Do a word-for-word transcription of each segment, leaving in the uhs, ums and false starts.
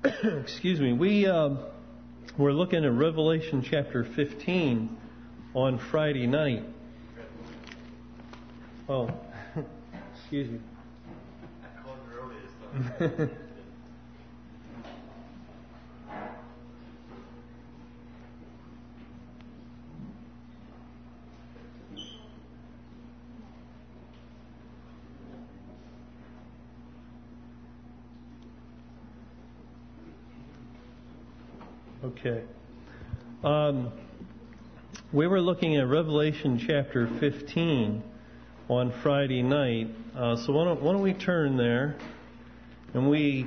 excuse me, we uh, were looking at Revelation chapter fifteen on Friday night. Oh, excuse me. I called earlier, so. Okay. Um, we were looking at Revelation chapter fifteen on Friday night. Uh, so why don't, why don't we turn there? And we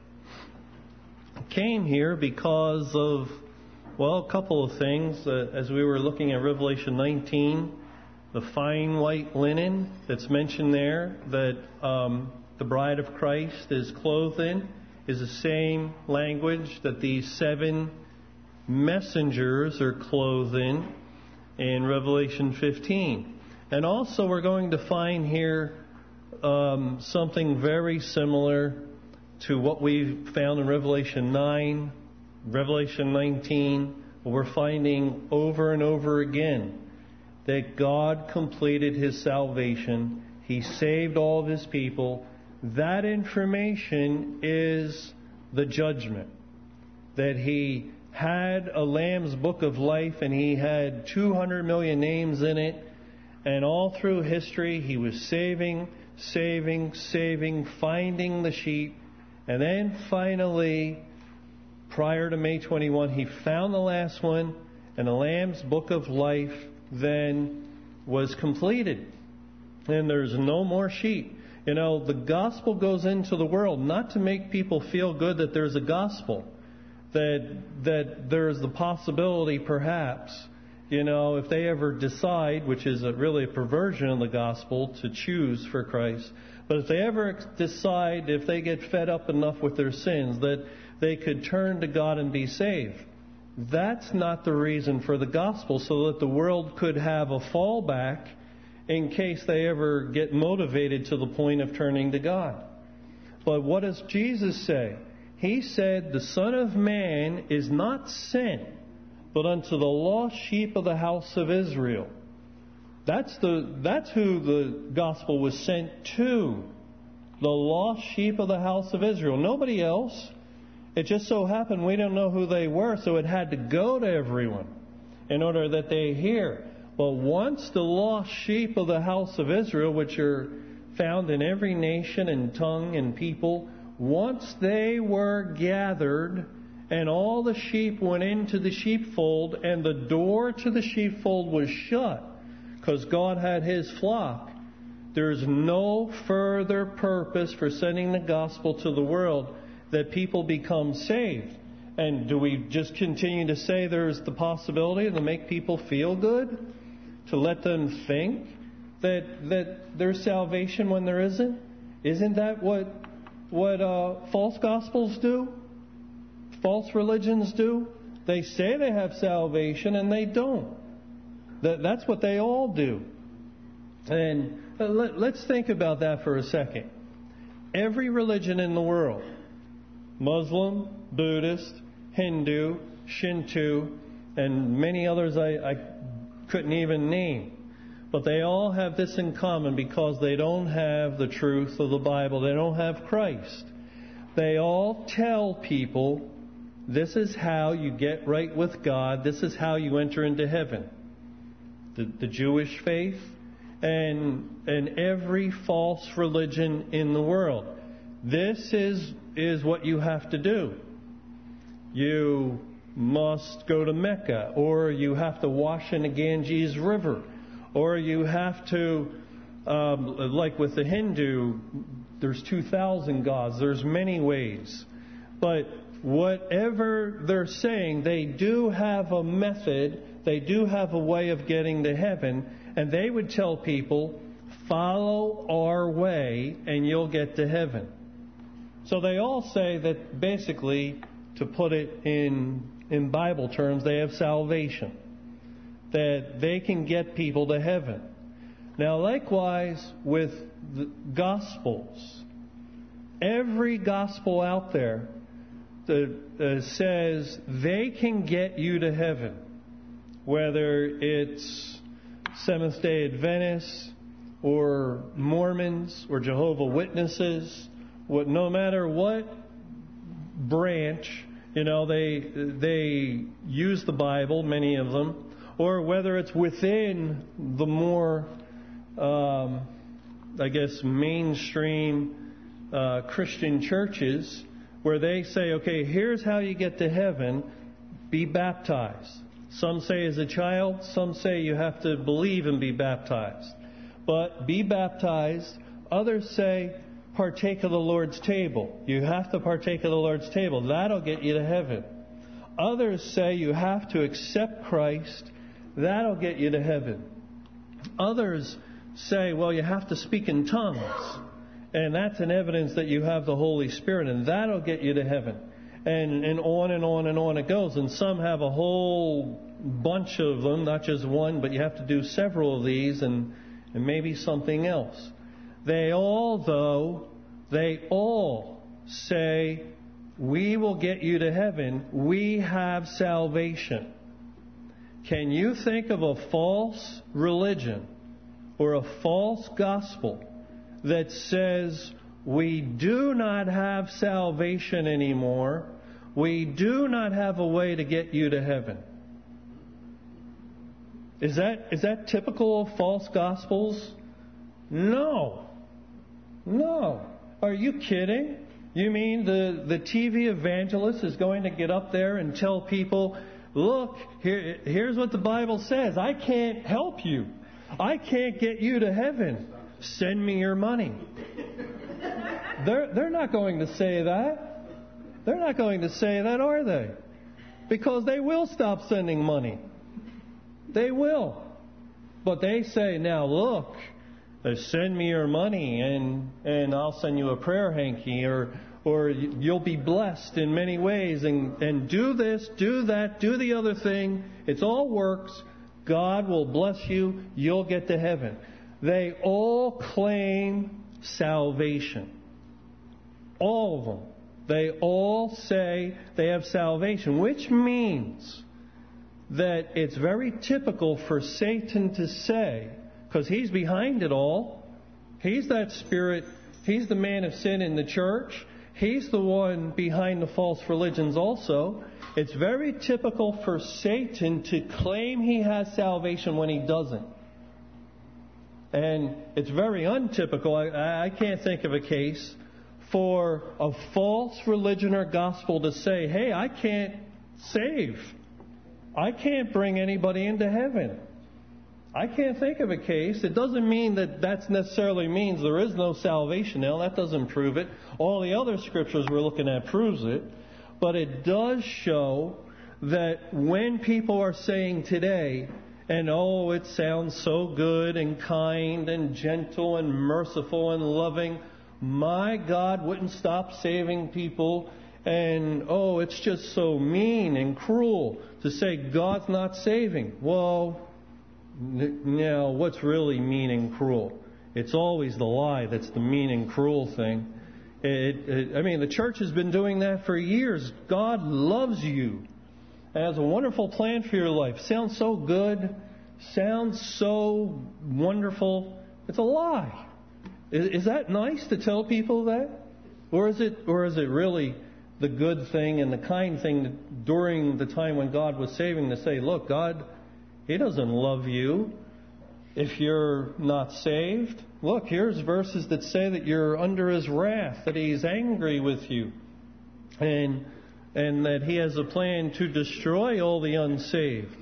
came here because of, well, a couple of things. Uh, as we were looking at Revelation nineteen, the fine white linen that's mentioned there, that um, the bride of Christ is clothed in, is the same language that these seven messengers are clothed in in Revelation fifteen. And also we're going to find here um, something very similar to what we found in Revelation nine, Revelation nineteen. We're finding over and over again that God completed His salvation. He saved all of His people. That information is the judgment. That He had a Lamb's Book of Life, and He had two hundred million names in it, and all through history He was saving, saving, saving, finding the sheep, and then finally, prior to May twenty-first, He found the last one, and the Lamb's Book of Life then was completed. And there's no more sheep. You know, the gospel goes into the world not to make people feel good that there's a gospel. That that there's the possibility, perhaps, you know, if they ever decide, which is a, really a perversion of the gospel, to choose for Christ. But if they ever decide, if they get fed up enough with their sins, that they could turn to God and be saved. That's not the reason for the gospel, so that the world could have a fallback in case they ever get motivated to the point of turning to God. But what does Jesus say? He said, the Son of Man is not sent, but unto the lost sheep of the house of Israel. That's the that's who the gospel was sent to. The lost sheep of the house of Israel. Nobody else. It just so happened we don't know who they were, so it had to go to everyone in order that they hear. But once the lost sheep of the house of Israel, which are found in every nation and tongue and people, once they were gathered and all the sheep went into the sheepfold and the door to the sheepfold was shut because God had His flock, there's no further purpose for sending the gospel to the world that people become saved. And do we just continue to say there's the possibility to make people feel good? To let them think that that there's salvation when there isn't? Isn't that what what uh, false gospels do? False religions do? They say they have salvation and they don't. That that's what they all do. And let, let's think about that for a second. Every religion in the world, Muslim, Buddhist, Hindu, Shinto, and many others I, I couldn't even name. But they all have this in common because they don't have the truth of the Bible. They don't have Christ. They all tell people, this is how you get right with God. This is how you enter into heaven. The, the Jewish faith and and every false religion in the world. This is is what you have to do. You must go to Mecca, or you have to wash in the Ganges River, or you have to, um, like with the Hindu, there's two thousand gods. There's many ways. But whatever they're saying, they do have a method, they do have a way of getting to heaven, and they would tell people, follow our way and you'll get to heaven. So they all say that basically, to put it in in Bible terms, they have salvation. That they can get people to heaven. Now likewise with the Gospels. Every Gospel out there that uh, says they can get you to heaven, whether it's Seventh-day Adventists or Mormons or Jehovah's Witnesses, what, no matter what branch, you know, they they use the Bible, many of them, or whether it's within the more, um, I guess, mainstream uh, Christian churches, where they say, okay, here's how you get to heaven, be baptized. Some say as a child, some say you have to believe and be baptized. But be baptized. Others say partake of the Lord's table. You have to partake of the Lord's table. That'll get you to heaven. Others say you have to accept Christ. That'll get you to heaven. Others say, well, you have to speak in tongues. And that's an evidence that you have the Holy Spirit, and that'll get you to heaven. And, and on and on and on it goes. And some have a whole bunch of them, not just one, but you have to do several of these and, and maybe something else. They all, though, they all say, we will get you to heaven. We have salvation. Can you think of a false religion or a false gospel that says we do not have salvation anymore, we do not have a way to get you to heaven? Is that is that typical of false gospels? No. No. Are you kidding? You mean the, the T V evangelist is going to get up there and tell people, look, here, here's what the Bible says. I can't help you. I can't get you to heaven. Send me your money. They're, they're not going to say that. They're not going to say that, are they? Because they will stop sending money. They will. But they say, now look, send me your money and, and I'll send you a prayer hanky, or or you'll be blessed in many ways, and, and do this, do that, do the other thing. It's all works. God will bless you. You'll get to heaven. They all claim salvation. All of them. They all say they have salvation, which means that it's very typical for Satan to say, because he's behind it all, he's that spirit, he's the man of sin in the church, he's the one behind the false religions also. It's very typical for Satan to claim he has salvation when he doesn't. And it's very untypical. I, I can't think of a case for a false religion or gospel to say, hey, I can't save. I can't bring anybody into heaven. I can't think of a case. It doesn't mean that that necessarily means there is no salvation now. That doesn't prove it. All the other scriptures we're looking at proves it. But it does show that when people are saying today, and oh, it sounds so good and kind and gentle and merciful and loving, my God wouldn't stop saving people, and oh, it's just so mean and cruel to say God's not saving. Well, now, what's really mean and cruel? It's always the lie that's the mean and cruel thing. It, it, I mean, the church has been doing that for years. God loves you and has a wonderful plan for your life. Sounds so good. Sounds so wonderful. It's a lie. Is, is that nice to tell people that? Or is it, or is it really the good thing and the kind thing during the time when God was saving to say, look, God, He doesn't love you if you're not saved. Look, here's verses that say that you're under His wrath, that He's angry with you, and and that He has a plan to destroy all the unsaved.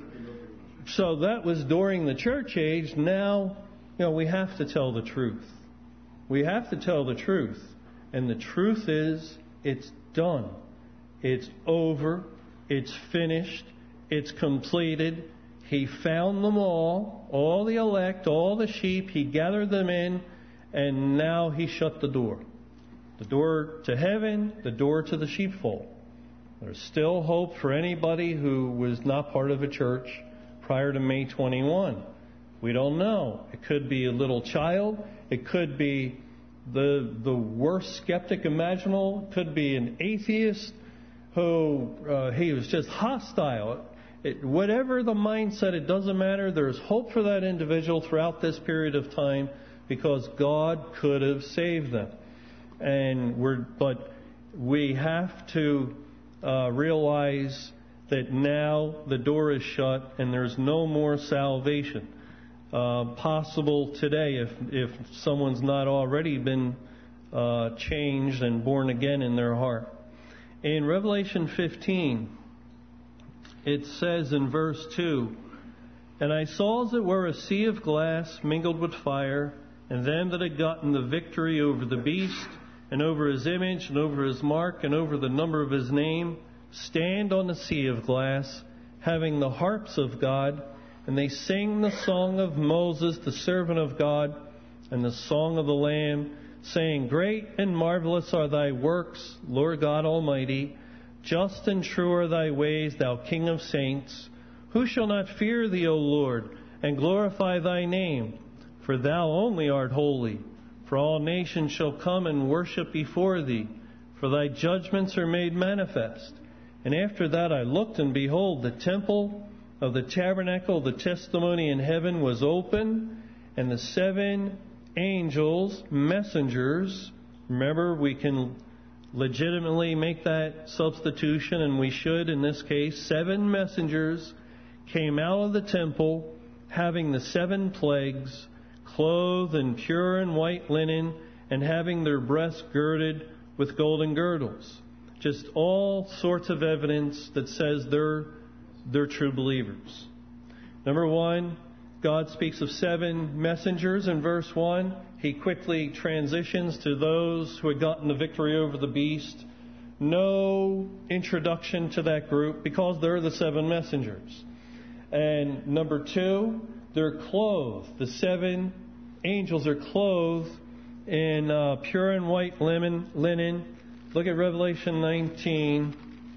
So that was during the church age. Now, you know, we have to tell the truth. We have to tell the truth. And the truth is, it's done. It's over. It's finished. It's completed. He found them all, all the elect, all the sheep. He gathered them in, and now He shut the door. The door to heaven, the door to the sheepfold. There's still hope for anybody who was not part of a church prior to May twenty-first. We don't know. It could be a little child. It could be the the worst skeptic imaginable. It could be an atheist. who uh, he was just hostile. It, whatever the mindset, it doesn't matter. There's hope for that individual throughout this period of time because God could have saved them. And we're, but we have to uh, realize that now the door is shut and there's no more salvation uh, possible today if if someone's not already been uh, changed and born again in their heart. In Revelation fifteen, it says in verse two, "And I saw as it were a sea of glass mingled with fire, and them that had gotten the victory over the beast, and over his image, and over his mark, and over the number of his name, stand on the sea of glass, having the harps of God, and they sing the song of Moses, the servant of God, and the song of the Lamb, saying, Great and marvelous are thy works, Lord God Almighty. Just and true are thy ways, thou King of saints. Who shall not fear thee, O Lord, and glorify thy name? For thou only art holy. For all nations shall come and worship before thee, for thy judgments are made manifest. And after that I looked, and behold, the temple of the tabernacle of the testimony in heaven was open, and the seven angels, messengers, remember we can legitimately make that substitution, and we should in this case, seven messengers came out of the temple, having the seven plagues, clothed in pure and white linen, and having their breasts girded with golden girdles. Just all sorts of evidence that says they're, they're true believers. Number one, God speaks of seven messengers in verse one. He quickly transitions to those who had gotten the victory over the beast. No introduction to that group because they're the seven messengers. And number two, they're clothed. The seven angels are clothed in uh, pure and white linen. linen. Look at Revelation nineteen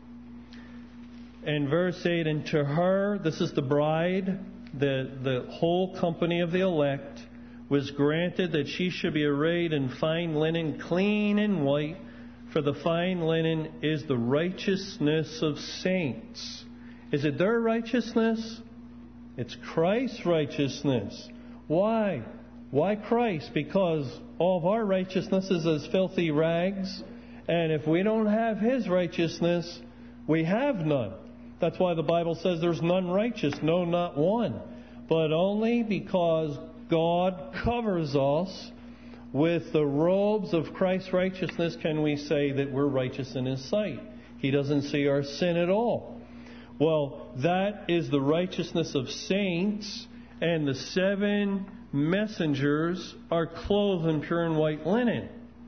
and verse eight. And to her, this is the bride, the, the whole company of the elect, was granted that she should be arrayed in fine linen, clean and white, for the fine linen is the righteousness of saints. Is it their righteousness? It's Christ's righteousness. Why? Why Christ? Because all of our righteousness is as filthy rags, and if we don't have His righteousness, we have none. That's why the Bible says there's none righteous, no, not one. But only because God covers us with the robes of Christ's righteousness can we say that we're righteous in His sight. He doesn't see our sin at all. Well, that is the righteousness of saints, and the seven messengers are clothed in pure and white linen.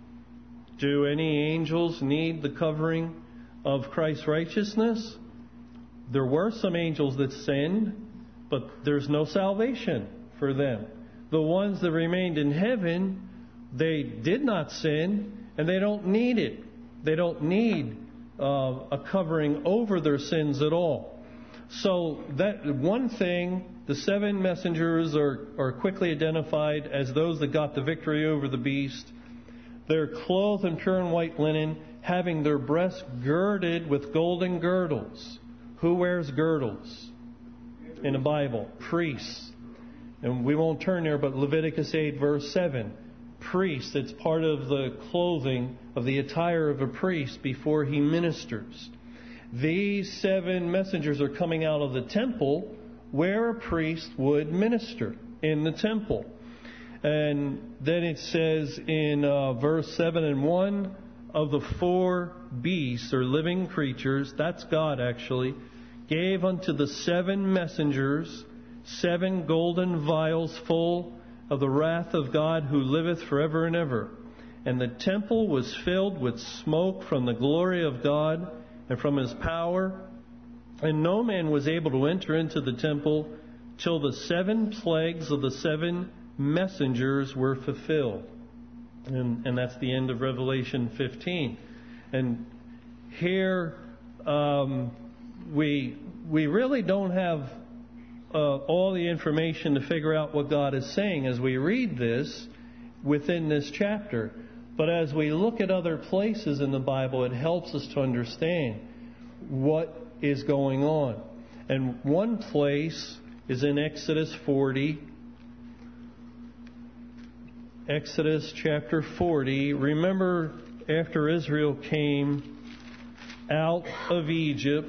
Do any angels need the covering of Christ's righteousness? There were some angels that sinned, but there's no salvation for them. The ones that remained in heaven, they did not sin, and they don't need it. They don't need uh, a covering over their sins at all. So that one thing, the seven messengers are, are quickly identified as those that got the victory over the beast. They're clothed in pure and white linen, having their breasts girded with golden girdles. Who wears girdles in the Bible? Priests. And we won't turn there, but Leviticus eight, verse seven. Priest, it's part of the clothing of the attire of a priest before he ministers. These seven messengers are coming out of the temple where a priest would minister in the temple. And then it says in uh, verse seven and one, of the four beasts or living creatures, that's God actually, gave unto the seven messengers seven golden vials full of the wrath of God who liveth forever and ever. And the temple was filled with smoke from the glory of God and from His power. And no man was able to enter into the temple till the seven plagues of the seven messengers were fulfilled. And, and that's the end of Revelation fifteen. And here um, we we really don't have uh, all the information to figure out what God is saying as we read this within this chapter. But as we look at other places in the Bible, it helps us to understand. what is going on. And one place is in Exodus forty. Exodus chapter forty. Remember, after Israel came out of Egypt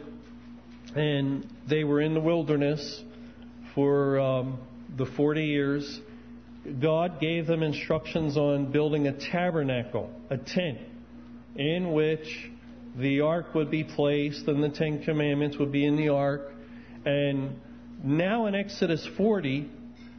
and they were in the wilderness for um, the forty years, God gave them instructions on building a tabernacle, a tent, in which the ark would be placed and the Ten Commandments would be in the ark. And now in Exodus forty,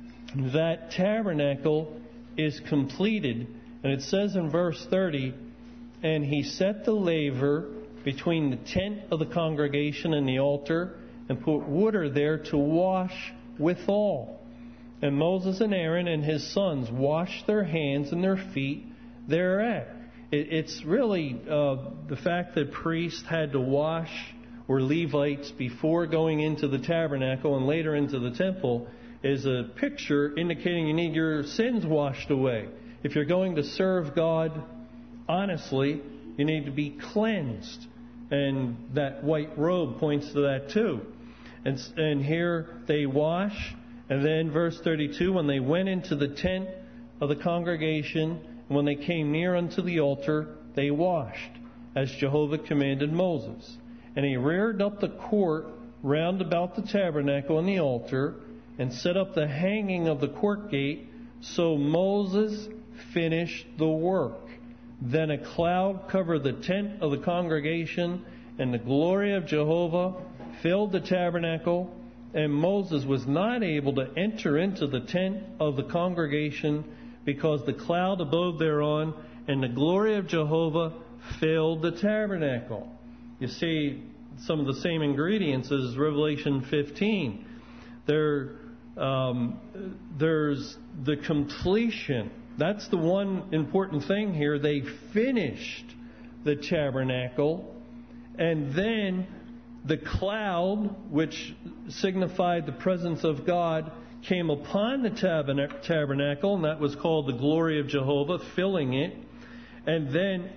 that tabernacle is completed. And it says in verse thirty, and he set the laver between the tent of the congregation and the altar, and put water there to wash withal. And Moses and Aaron and his sons washed their hands and their feet thereat. It, it's really uh, the fact that priests had to wash, or Levites, before going into the tabernacle and later into the temple, is a picture indicating you need your sins washed away. If you're going to serve God honestly, you need to be cleansed. And that white robe points to that too. And, and here they wash. And then verse thirty-two, when they went into the tent of the congregation, and when they came near unto the altar, they washed, as Jehovah commanded Moses. And he reared up the court round about the tabernacle and the altar, and set up the hanging of the court gate. So Moses finished the work. Then a cloud covered the tent of the congregation, and the glory of Jehovah filled the tabernacle. And Moses was not able to enter into the tent of the congregation, because the cloud abode thereon, and the glory of Jehovah filled the tabernacle. You see some of the same ingredients as Revelation fifteen. There, um, there's the completion. That's the one important thing here. They finished the tabernacle, and then the cloud, which signified the presence of God, came upon the tabernacle, and that was called the glory of Jehovah, filling it. And then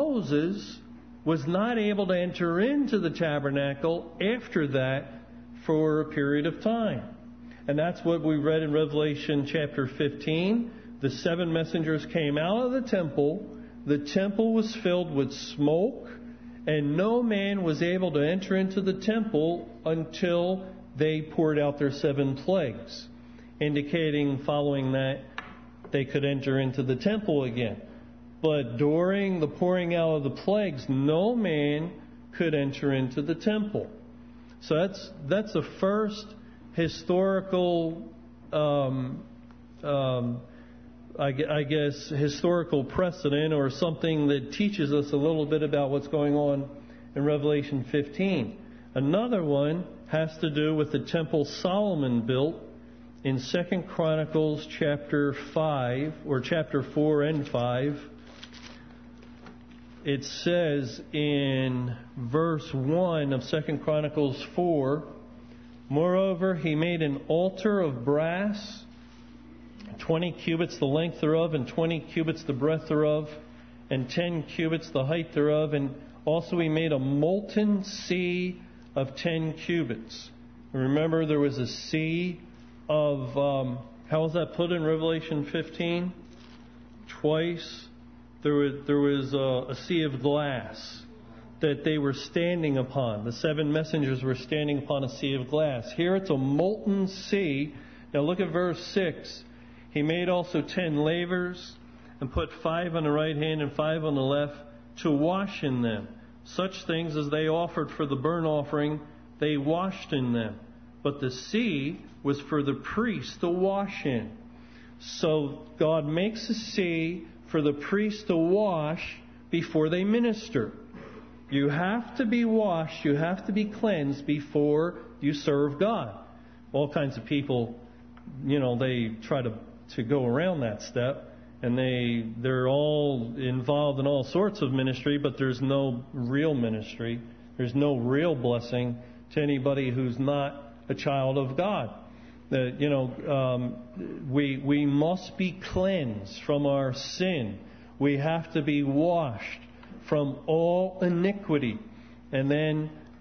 Moses was not able to enter into the tabernacle after that for a period of time. And that's what we read in Revelation chapter fifteen. The seven messengers came out of the temple. The temple was filled with smoke, and no man was able to enter into the temple until they poured out their seven plagues, indicating following that they could enter into the temple again. But during the pouring out of the plagues, no man could enter into the temple. So that's that's the first historical, um, um, I, I guess, historical precedent, or something that teaches us a little bit about what's going on in Revelation fifteen. Another one has to do with the temple Solomon built in Second Chronicles chapter five, or chapter four and five. It says in verse one of Second Chronicles four, moreover, he made an altar of brass, twenty cubits the length thereof, and twenty cubits the breadth thereof, and ten cubits the height thereof. And also he made a molten sea of ten cubits. Remember, there was a sea of, um, how was that put in Revelation fifteen? Twice. There was, there was a, a sea of glass that they were standing upon. The seven messengers were standing upon a sea of glass. Here it's a molten sea. Now look at verse six. He made also ten lavers, and put five on the right hand and five on the left, to wash in them. Such things as they offered for the burnt offering, they washed in them. But the sea was for the priests to wash in. So God makes a sea for the priests to wash before they minister. You have to be washed, you have to be cleansed before you serve God. All kinds of people, you know, they try to, to go around that step, and they, they're all involved in all sorts of ministry, but there's no real ministry. There's no real blessing to anybody who's not a child of God. That, you know, um, we we must be cleansed from our sin. We have to be washed from all iniquity. And then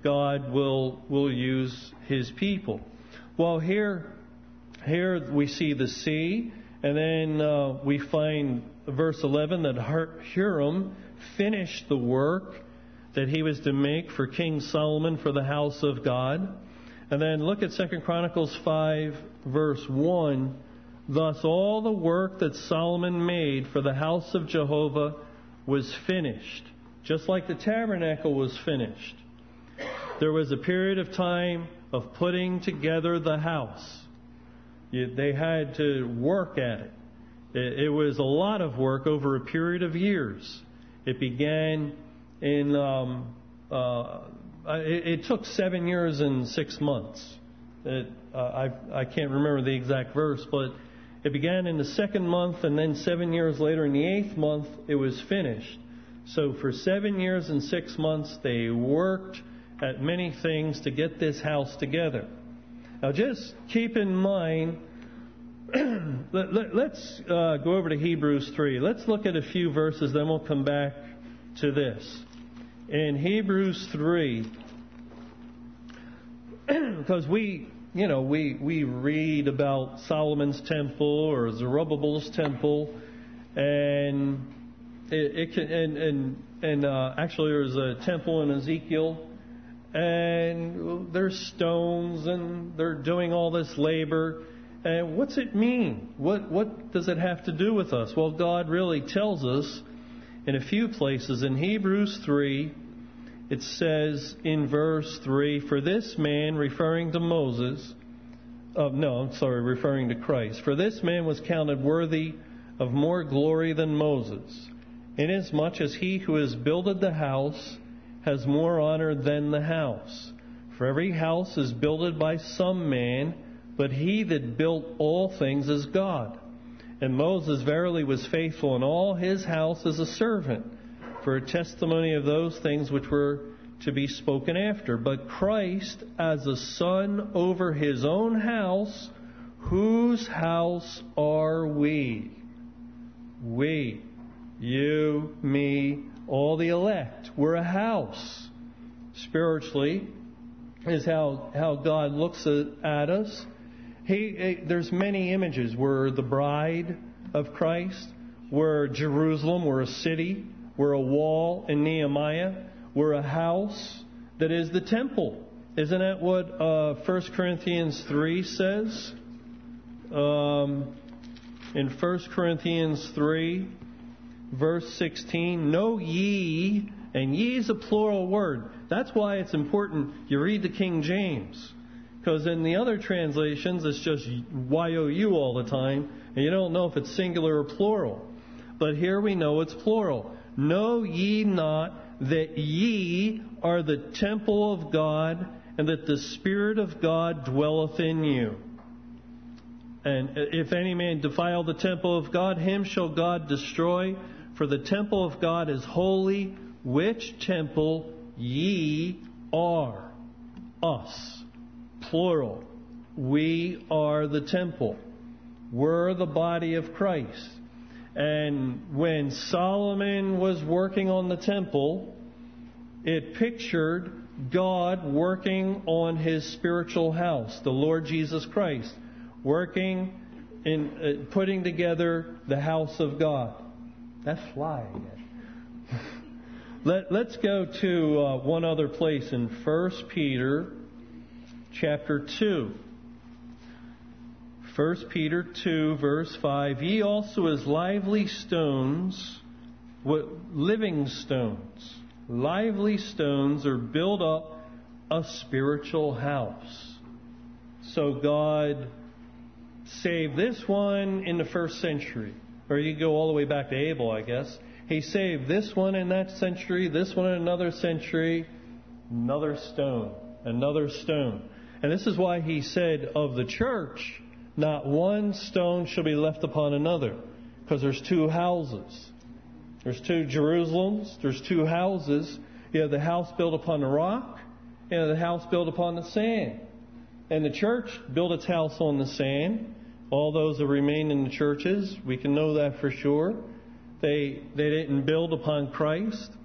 God will will use His people. Well, here, here we see the sea, and then uh, we find verse eleven that Huram finished the work that he was to make for King Solomon for the house of God. And then look at Second Chronicles five, verse one. Thus all the work that Solomon made for the house of Jehovah was finished, just like the tabernacle was finished. There was a period of time of putting together the house. They had to work at it. It was a lot of work over a period of years. It began in, um, uh, it, it took seven years and six months. It, uh, I, I can't remember the exact verse, but it began in the second month, and then seven years later, in the eighth month, it was finished. So for seven years and six months, they worked at many things to get this house together. Now just keep in mind, let, let, let's uh, go over to Hebrews three. Let's look at a few verses, then we'll come back to this. In Hebrews three, because we, you know, we, we read about Solomon's temple or Zerubbabel's temple, and it, it can, and and, and uh, actually there's a temple in Ezekiel, and there's stones, and they're doing all this labor. And what's it mean? What what does it have to do with us? Well, God really tells us in a few places. In Hebrews three, it says in verse three, for this man, referring to Moses, uh, no, I'm sorry, referring to Christ, for this man was counted worthy of more glory than Moses, inasmuch as he who has builded the house has more honor than the house. For every house is builded by some man, but he that built all things is God. And Moses verily was faithful in all his house as a servant, for a testimony of those things which were to be spoken after. But Christ as a son over his own house, whose house are we? We, you, me, all the elect. We're a house. Spiritually is how, how God looks at, at us. He, there's many images. We're the bride of Christ. We're Jerusalem. We're a city. We're a wall in Nehemiah. We're a house that is the temple. Isn't that what uh, First Corinthians three says? Um, in First Corinthians three, verse sixteen, know ye, and ye is a plural word. That's why it's important you read the King James. Because in the other translations, it's just Y O U all the time, and you don't know if it's singular or plural. But here we know it's plural. Know ye not that ye are the temple of God, and that the Spirit of God dwelleth in you? And if any man defile the temple of God, him shall God destroy. For the temple of God is holy, which temple ye are. Us. Plural. We are the temple. We're the body of Christ. And when Solomon was working on the temple, it pictured God working on his spiritual house, the Lord Jesus Christ, working in uh, putting together the house of God. That's fly again. Let, let's go to uh, one other place in First Peter chapter two. First Peter two, verse five. Ye also as lively stones, what, living stones, lively stones are built up a spiritual house. So God saved this one in the first century. Or you go all the way back to Abel, I guess. He saved this one in that century, this one in another century, another stone, another stone. And this is why he said of the church, not one stone shall be left upon another. Because there's two houses. There's two Jerusalems. There's two houses. You have the house built upon the rock. You have the house built upon the sand. And the church built its house on the sand. All those that remain in the churches, we can know that for sure. They they didn't build upon Christ.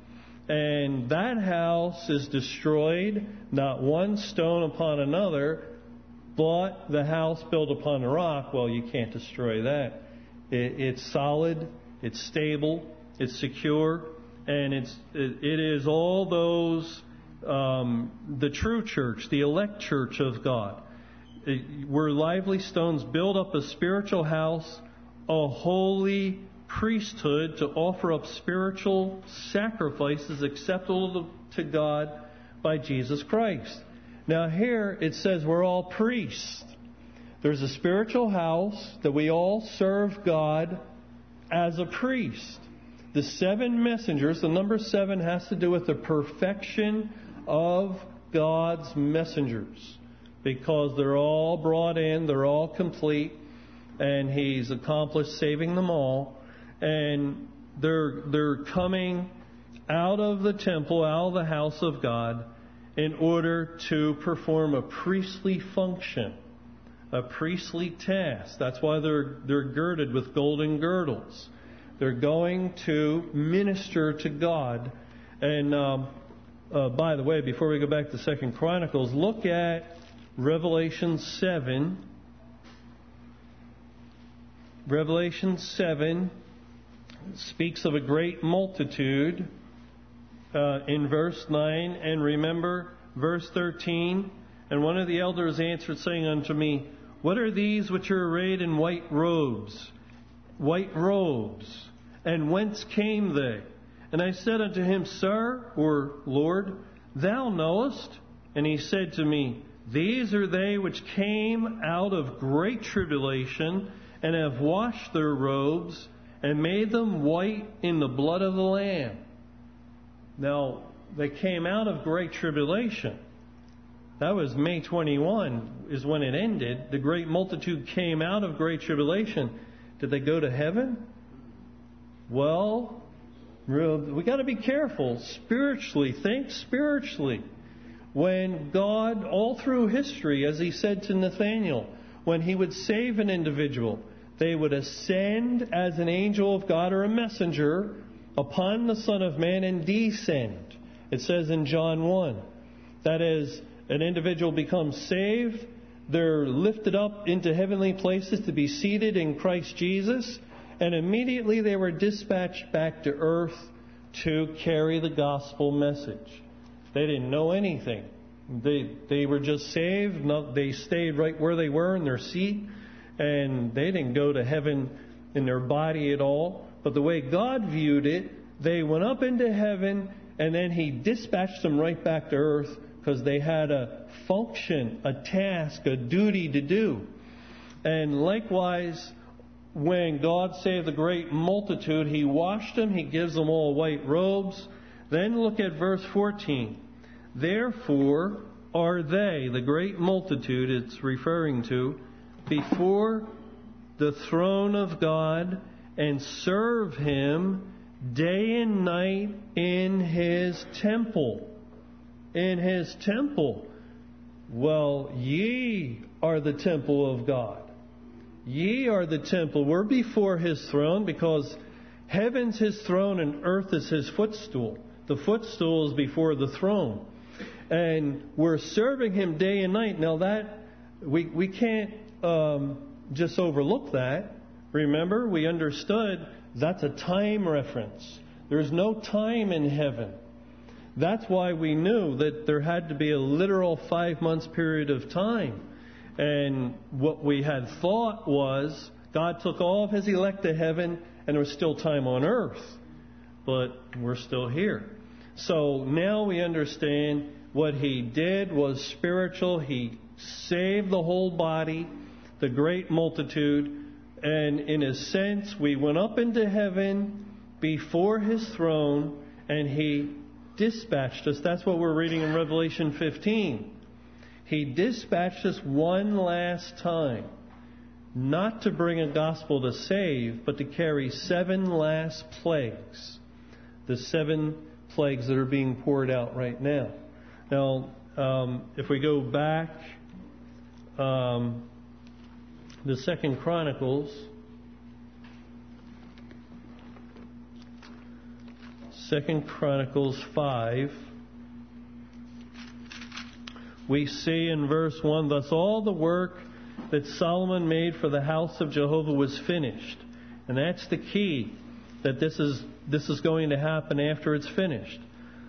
And that house is destroyed, not one stone upon another, but the house built upon a rock, well, you can't destroy that. It, it's solid, it's stable, it's secure, and it's it, it is all those, um, the true church, the elect church of God. It, we're lively stones, build up a spiritual house, a holy priesthood to offer up spiritual sacrifices acceptable to God by Jesus Christ. Now here it says we're all priests. There's a spiritual house that we all serve God as a priest. The seven messengers, the number seven has to do with the perfection of God's messengers, because they're all brought in, they're all complete, and He's accomplished saving them all. And they're they're coming out of the temple, out of the house of God, in order to perform a priestly function, a priestly task. That's why they're they're girded with golden girdles. They're going to minister to God. And um, uh, by the way, before we go back to Second Chronicles, look at Revelation seven. Revelation seven speaks of a great multitude uh, in verse nine. And remember verse thirteen. And one of the elders answered, saying unto me, What are these which are arrayed in white robes? White robes. And whence came they? And I said unto him, Sir, or Lord, thou knowest. And he said to me, These are they which came out of great tribulation, and have washed their robes, and made them white in the blood of the Lamb. Now, they came out of great tribulation. That was May twenty-first is when it ended. The great multitude came out of great tribulation. Did they go to heaven? Well, we got to be careful. Spiritually, think spiritually. When God, all through history, as He said to Nathaniel, when He would save an individual, they would ascend as an angel of God or a messenger upon the Son of Man and descend. It says in John one, that as an individual becomes saved, they're lifted up into heavenly places to be seated in Christ Jesus, and immediately they were dispatched back to earth to carry the gospel message. They didn't know anything. They they were just saved. No, they stayed right where they were in their seat, and they didn't go to heaven in their body at all. But the way God viewed it, they went up into heaven, and then He dispatched them right back to earth, because they had a function, a task, a duty to do. And likewise, when God saved the great multitude, He washed them, He gives them all white robes. Then look at verse fourteen. Therefore are they, the great multitude it's referring to, before the throne of God, and serve Him day and night in His temple. In His temple. Well, ye are the temple of God. Ye are the temple. We're before His throne, because heaven's His throne and earth is His footstool. The footstool is before the throne. And we're serving Him day and night. Now that, we, we can't um, just overlook that. Remember, we understood that's a time reference. There's no time in heaven. That's why we knew that there had to be a literal five months period of time. And what we had thought was God took all of His elect to heaven, and there was still time on earth. But we're still here. So now we understand what He did was spiritual. He saved the whole body, the great multitude. And in a sense, we went up into heaven before His throne, and He dispatched us. That's what we're reading in Revelation fifteen. He dispatched us one last time, not to bring a gospel to save, but to carry seven last plagues. The seven plagues that are being poured out right now. Now, um, if we go back um, to Second Chronicles, Second Chronicles five, we see in verse one, thus all the work that Solomon made for the house of Jehovah was finished. And that's the key, that this is this is going to happen after it's finished.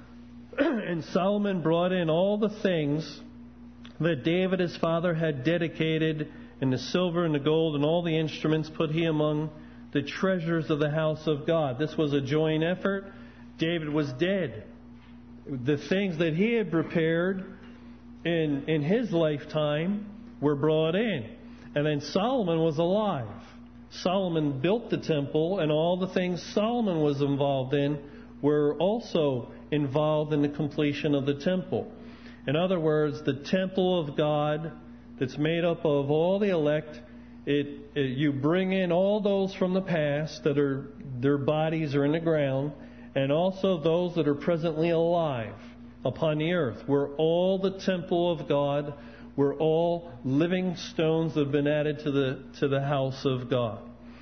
And Solomon brought in all the things that David his father had dedicated, and the silver and the gold and all the instruments put he among the treasures of the house of God. This was a joint effort. David was dead. The things that he had prepared in in his lifetime were brought in. And then Solomon was alive. Solomon built the temple, and all the things Solomon was involved in were also involved in the completion of the temple. In other words, the temple of God that's made up of all the elect, it, it you bring in all those from the past that are their bodies are in the ground, and also those that are presently alive upon the earth. We're all the temple of God. We're all living stones that have been added to the to the house of God.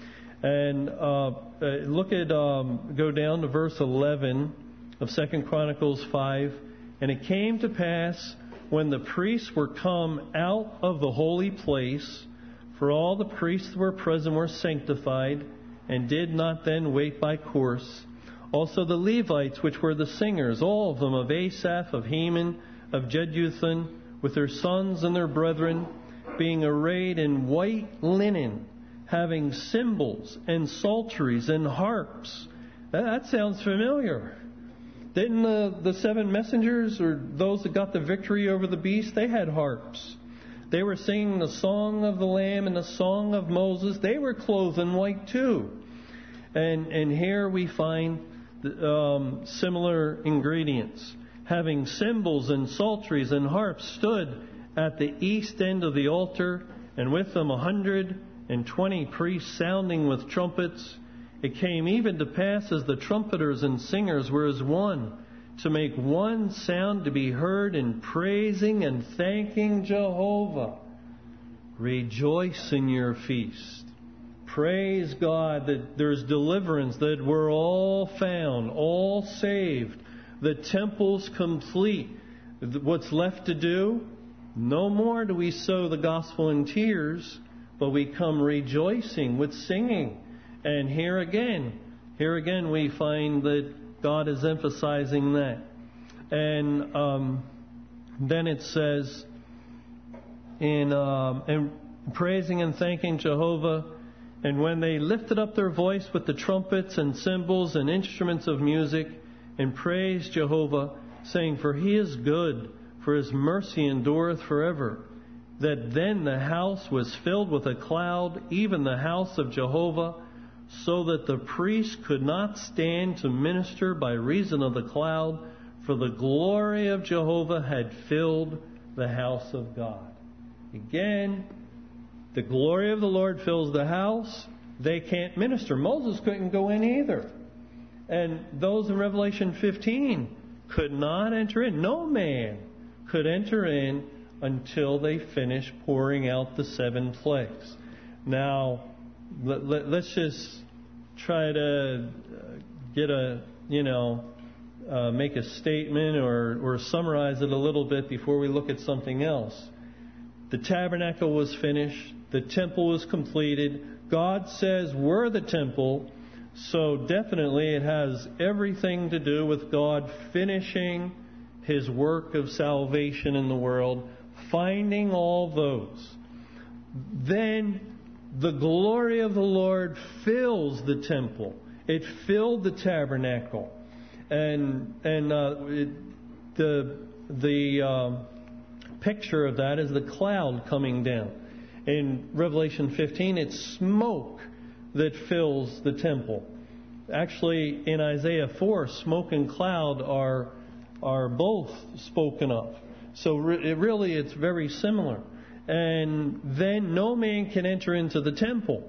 And uh, look at um, go down to verse eleven of Second Chronicles five. And it came to pass when the priests were come out of the holy place, for all the priests that were present were sanctified, and did not then wait by course. Also the Levites, which were the singers, all of them, of Asaph, of Heman, of Jeduthun, with their sons and their brethren, being arrayed in white linen, having cymbals and psalteries and harps. That sounds familiar. Didn't the, the seven messengers, or those that got the victory over the beast, they had harps. They were singing the song of the Lamb and the song of Moses. They were clothed in white too. And and here we find um, similar ingredients. Having cymbals and psalteries and harps stood at the east end of the altar, and with them a hundred and twenty priests sounding with trumpets. It came even to pass, as the trumpeters and singers were as one, to make one sound to be heard in praising and thanking Jehovah. Rejoice in your feast. Praise God that there's deliverance, that we're all found, all saved. The temple's complete. What's left to do? No more do we sow the gospel in tears, but we come rejoicing with singing. And here again, here again we find that God is emphasizing that. And um, then it says, in, um, in praising and thanking Jehovah, and when they lifted up their voice with the trumpets and cymbals and instruments of music, and praised Jehovah, saying, for he is good, for his mercy endureth forever. That then the house was filled with a cloud, even the house of Jehovah, so that the priests could not stand to minister by reason of the cloud, for the glory of Jehovah had filled the house of God. Again, the glory of the Lord fills the house. They can't minister. Moses couldn't go in either. And those in Revelation fifteen could not enter in. No man could enter in until they finish pouring out the seven plagues. Now, let, let, let's just try to get a, you know, uh, make a statement or, or summarize it a little bit before we look at something else. The tabernacle was finished. The temple was completed. God says we're the temple. So definitely it has everything to do with God finishing His work of salvation in the world, finding all those. Then the glory of the Lord fills the temple. It filled the tabernacle. And and uh, it, the the uh, picture of that is the cloud coming down. In Revelation fifteen, it's smoke that fills the temple. Actually, in Isaiah four, smoke and cloud are are both spoken of. So re- it really, it's very similar. And then no man can enter into the temple.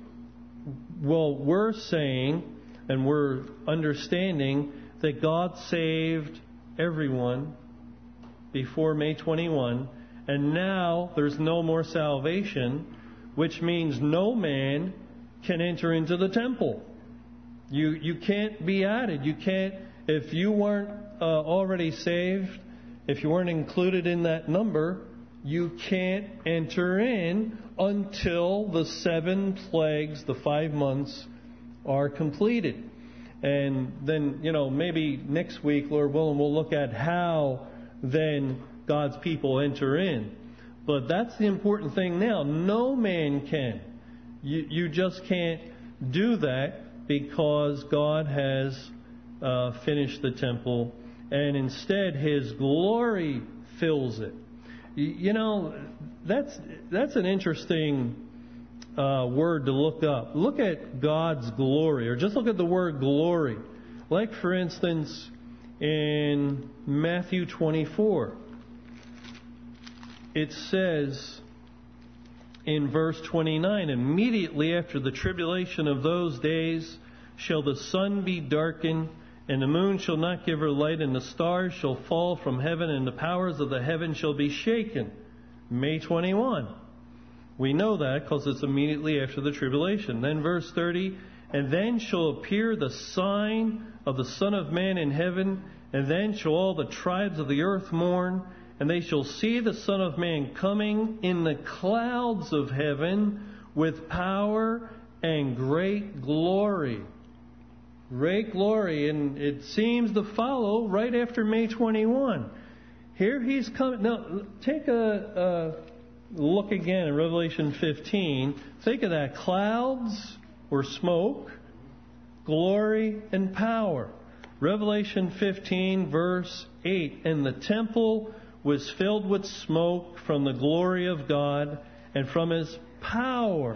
Well, we're saying, and we're understanding, that God saved everyone before May twenty-first, and now there's no more salvation, which means no man can enter into the temple. You you can't be added. You can't if you weren't uh, already saved, if you weren't included in that number, you can't enter in until the seven plagues, the five months, are completed. And then, you know, maybe next week, Lord willing, we'll look at how then God's people enter in. But that's the important thing now. No man can. You, you just can't do that because God has uh, finished the temple, and instead His glory fills it. You, you know, that's that's an interesting uh, word to look up. Look at God's glory, or just look at the word glory. Like, for instance, in Matthew twenty-four, it says in verse twenty-nine, immediately after the tribulation of those days shall the sun be darkened, and the moon shall not give her light, and the stars shall fall from heaven, and the powers of the heaven shall be shaken. May twenty-one. We know that because it's immediately after the tribulation. Then verse thirty, and then shall appear the sign of the Son of Man in heaven, and then shall all the tribes of the earth mourn, and they shall see the Son of Man coming in the clouds of heaven with power and great glory. Great glory, and it seems to follow right after May twenty-one. Here He's coming. Now, take a, a look again in Revelation fifteen. Think of that. Clouds or smoke, glory and power. Revelation fifteen, verse eight. And the temple was filled with smoke from the glory of God and from His power.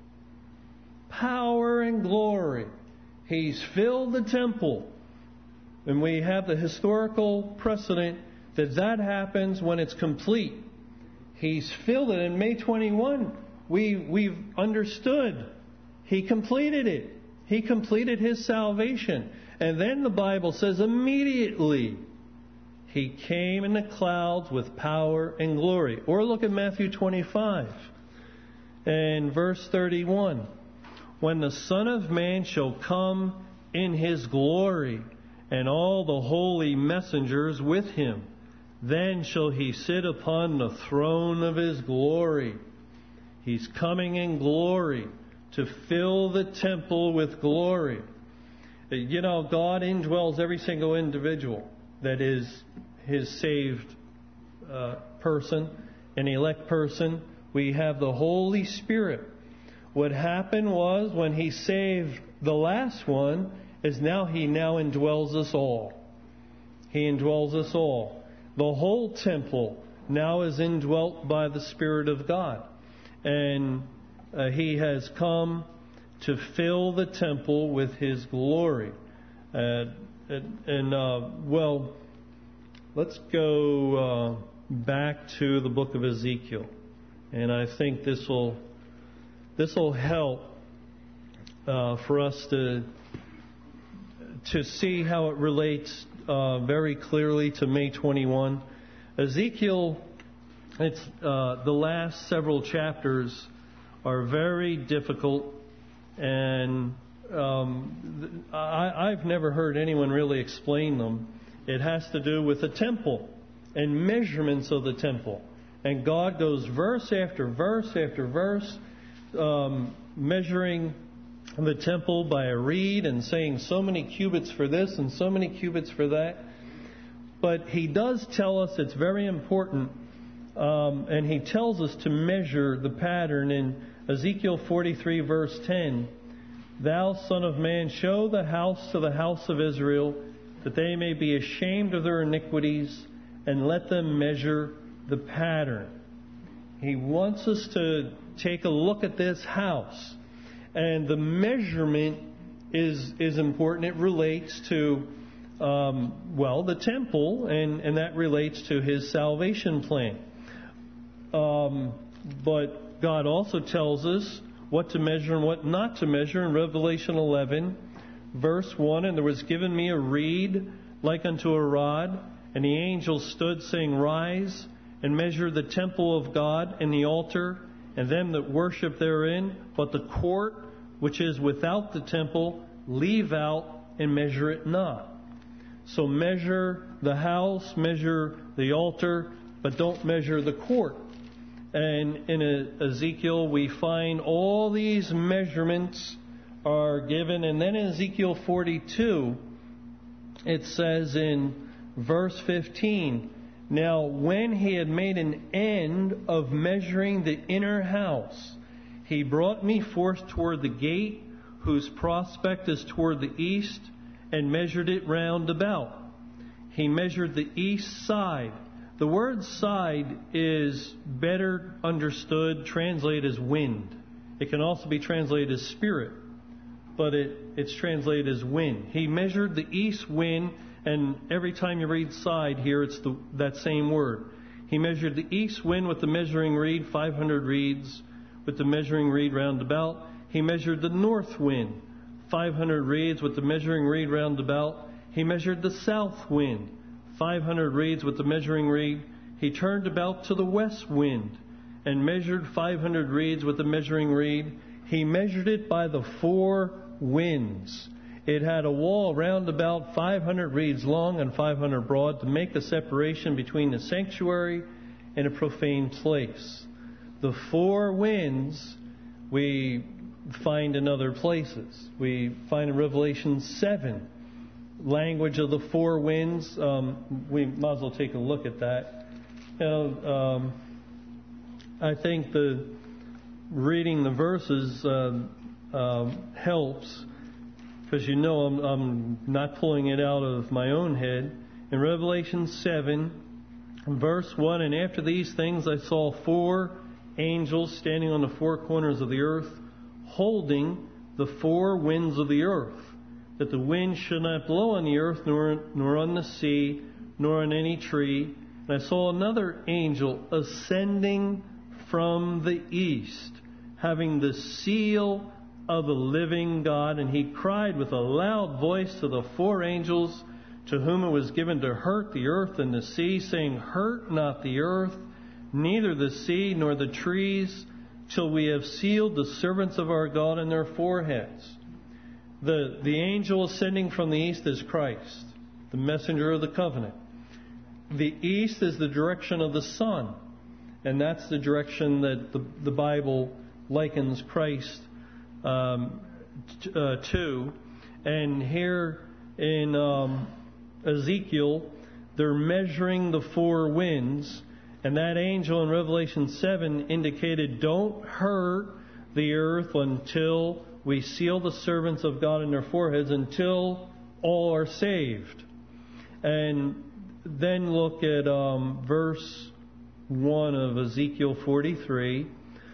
Power and glory. He's filled the temple. And we have the historical precedent that that happens when it's complete. He's filled it. In May twenty-one, we, we've understood He completed it. He completed His salvation. And then the Bible says immediately He came in the clouds with power and glory. Or look at Matthew twenty-five and verse thirty-one. When the Son of Man shall come in His glory, and all the holy messengers with Him, then shall He sit upon the throne of His glory. He's coming in glory to fill the temple with glory. You know, God indwells every single individual that is His saved uh, person, an elect person. We have the Holy Spirit. What happened was when He saved the last one, is now He now indwells us all. He indwells us all. The whole temple now is indwelt by the Spirit of God. And uh, He has come to fill the temple with His glory. Uh, and, and uh, well, let's go uh, back to the book of Ezekiel. And I think this will this will help uh, for us to to see how it relates uh, very clearly to May twenty-one. Ezekiel, it's uh, the last several chapters are very difficult, and um, I, I've never heard anyone really explain them. It has to do with the temple and measurements of the temple. And God goes verse after verse after verse, um, measuring the temple by a reed and saying so many cubits for this and so many cubits for that. But He does tell us it's very important, um, and He tells us to measure the pattern in Ezekiel forty-three, verse ten. Thou, Son of Man, show the house to the house of Israel, that they may be ashamed of their iniquities, and let them measure the pattern. He wants us to take a look at this house. And the measurement is is important. It relates to, um, well, the temple, and, and that relates to His salvation plan. Um, but God also tells us what to measure and what not to measure in Revelation eleven, verse one. And there was given me a reed like unto a rod, and the angel stood, saying, Rise, and measure the temple of God, and the altar, and them that worship therein, but the court which is without the temple, leave out and measure it not. So measure the house, measure the altar, but don't measure the court. And in Ezekiel, we find all these measurements are given. And then in Ezekiel forty-two, it says in verse fifteen, "Now when he had made an end of measuring the inner house, he brought me forth toward the gate, whose prospect is toward the east, and measured it round about. He measured the east side." The word side is better understood, translated as wind. It can also be translated as spirit, but it, it's translated as wind. He measured the east wind, and every time you read side here, it's the, that same word. He measured the east wind with the measuring reed, five hundred reeds, with the measuring reed round about. He measured the north wind, five hundred reeds, with the measuring reed round about. He measured the south wind, five hundred reeds, with the measuring reed. He turned about to the west wind and measured five hundred reeds with the measuring reed. He measured it by the four winds. It had a wall round about five hundred reeds long and five hundred broad to make a separation between the sanctuary and a profane place. The four winds we find in other places. We find in Revelation seven language of the four winds. Um, we might as well take a look at that. You know, um, I think the reading the verses uh, uh, helps, because you know I'm, I'm not pulling it out of my own head. In Revelation seven, verse one, "And after these things I saw four angels standing on the four corners of the earth, holding the four winds of the earth, that the wind should not blow on the earth, nor, nor on the sea, nor on any tree. And I saw another angel ascending from the east, having the seal of the living God. And he cried with a loud voice to the four angels to whom it was given to hurt the earth and the sea, saying, Hurt not the earth, neither the sea nor the trees, till we have sealed the servants of our God in their foreheads." The, the angel ascending from the east is Christ, the messenger of the covenant. The east is the direction of the sun, and that's the direction that the, the Bible likens Christ um, t- uh, to. And here in um, Ezekiel, they're measuring the four winds, and that angel in Revelation seven indicated, don't hurt the earth until we seal the servants of God in their foreheads, until all are saved. And then look at um, verse one of Ezekiel forty-three.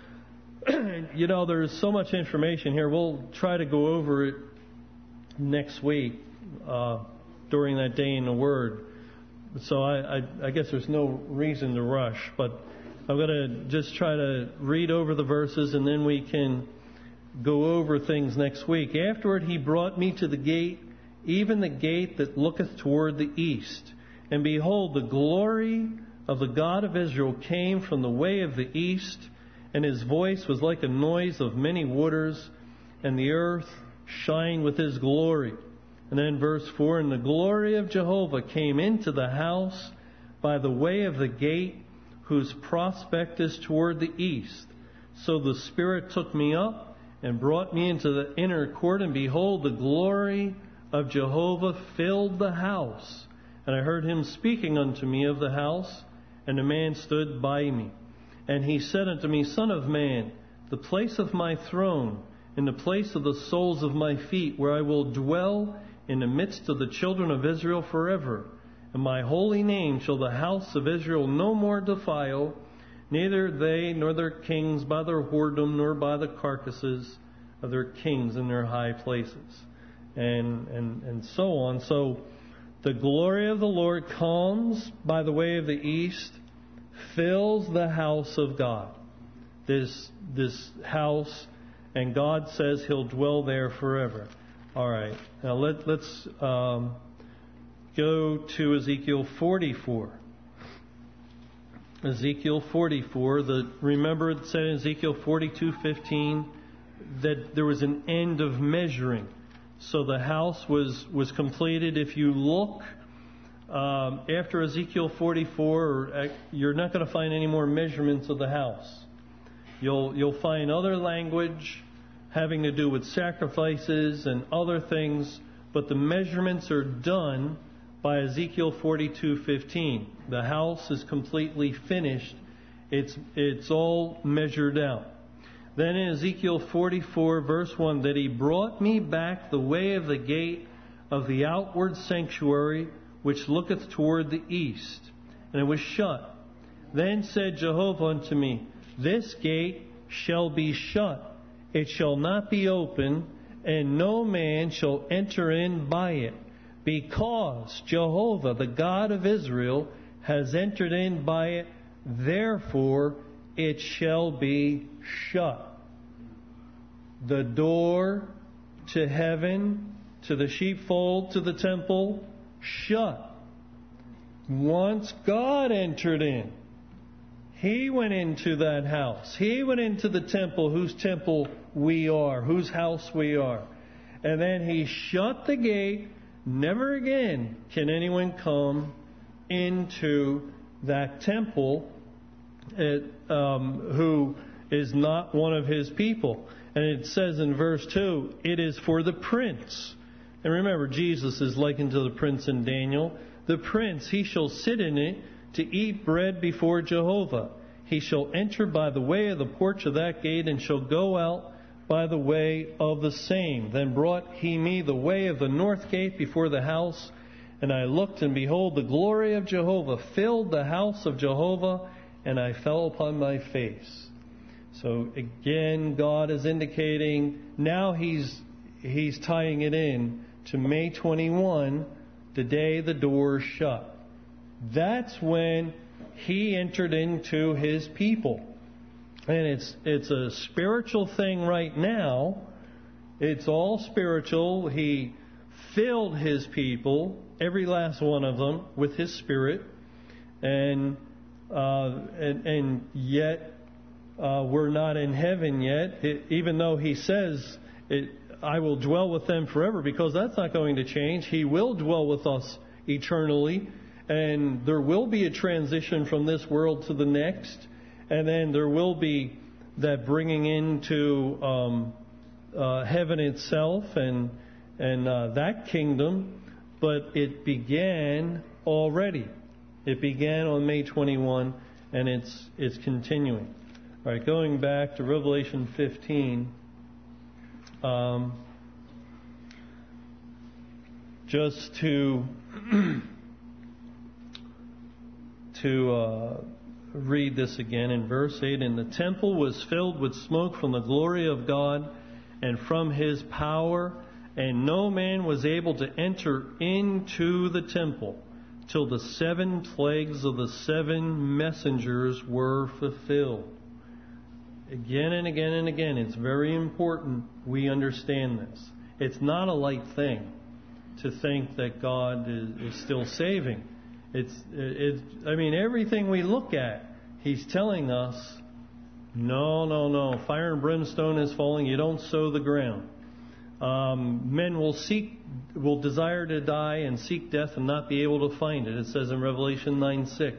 You know, there's so much information here. We'll try to go over it next week uh, during that day in the Word. So I, I, I guess there's no reason to rush. But I'm going to just try to read over the verses, and then we can go over things next week. Afterward he brought me to the gate, even the gate that looketh toward the east. And behold, the glory of the God of Israel came from the way of the east, and his voice was like a noise of many waters, and the earth shined with his glory. And then verse four, And the glory of Jehovah came into the house by the way of the gate, whose prospect is toward the east. So the Spirit took me up and brought me into the inner court, and behold, the glory of Jehovah filled the house. And I heard him speaking unto me of the house, and a man stood by me. And he said unto me, Son of man, the place of my throne, and the place of the soles of my feet, where I will dwell in the midst of the children of Israel forever. And my holy name shall the house of Israel no more defile, neither they nor their kings by their whoredom, nor by the carcasses of their kings in their high places. And, and, and so on. So the glory of the Lord comes by the way of the east, fills the house of God. This, this house, and God says he'll dwell there forever. All right. Now let, let's um, go to Ezekiel forty-four. Ezekiel forty-four. The, remember it said in Ezekiel forty-two fifteen that there was an end of measuring. So the house was, was completed. If you look um, after Ezekiel forty-four, you're not going to find any more measurements of the house. You'll you'll find other language having to do with sacrifices and other things, but the measurements are done by Ezekiel forty-two fifteen. The house is completely finished. It's it's all measured out. Then in Ezekiel forty-four, verse one, that he brought me back the way of the gate of the outward sanctuary, which looketh toward the east, and it was shut. Then said Jehovah unto me, this gate shall be shut, it shall not be open, and no man shall enter in by it, because Jehovah, the God of Israel, has entered in by it, therefore it shall be shut. The door to heaven, to the sheepfold, to the temple, shut. Once God entered in, He went into that house. He went into the temple, whose temple we are, whose house we are. And then He shut the gate. Never again can anyone come into that temple It, um, who is not one of His people. And it says in verse two, it is for the prince. And remember, Jesus is likened to the prince in Daniel. The prince, he shall sit in it to eat bread before Jehovah. He shall enter by the way of the porch of that gate, and shall go out by the way of the same. Then brought he me the way of the north gate before the house. And I looked, and behold, the glory of Jehovah filled the house of Jehovah, and I fell upon my face. So again, God is indicating, now He's He's tying it in to May twenty-first, the day the doors shut. That's when He entered into His people. And it's it's a spiritual thing right now. It's all spiritual. He filled His people, every last one of them, with His Spirit. And uh, and, and yet uh, we're not in heaven yet, it, even though He says, it, I will dwell with them forever, because that's not going to change. He will dwell with us eternally. And there will be a transition from this world to the next. And then there will be that bringing into um, uh, heaven itself and and uh, that kingdom. But it began already. It began on May twenty-first, and it's it's continuing. All right, going back to Revelation fifteen. Um, just to to uh, read this again in verse eight. And the temple was filled with smoke from the glory of God and from His power, and no man was able to enter into the temple till the seven plagues of the seven messengers were fulfilled. Again and again and again, it's very important we understand this. It's not a light thing to think that God is, is still saving. It's, it, I mean, everything we look at, He's telling us, no, no, no, fire and brimstone is falling, you don't sow the ground. Um, men will seek, will desire to die and seek death and not be able to find it. It says in Revelation nine six.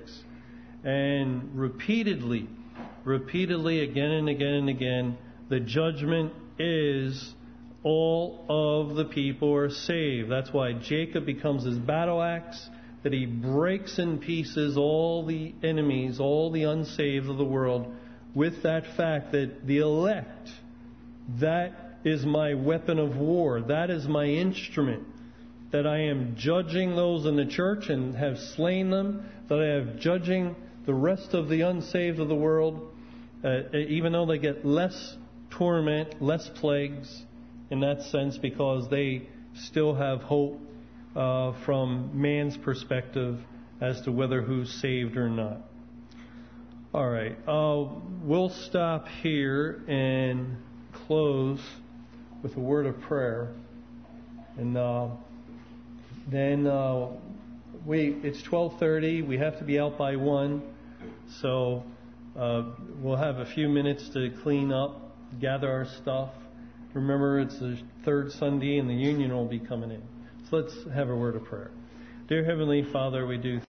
And repeatedly, repeatedly, again and again and again, the judgment is all of the people are saved. That's why Jacob becomes His battle axe, that he breaks in pieces all the enemies, all the unsaved of the world, with that fact that the elect, that is my weapon of war. That is my instrument. That I am judging those in the church and have slain them. That I am judging the rest of the unsaved of the world, uh, even though they get less torment, less plagues in that sense, because they still have hope uh, from man's perspective as to whether who's saved or not. All right, uh, we'll stop here and close with a word of prayer, and uh, then uh, we it's twelve thirty. We have to be out by one, so uh, we'll have a few minutes to clean up, gather our stuff. Remember, it's the third Sunday, and the union will be coming in. So let's have a word of prayer. Dear Heavenly Father, we do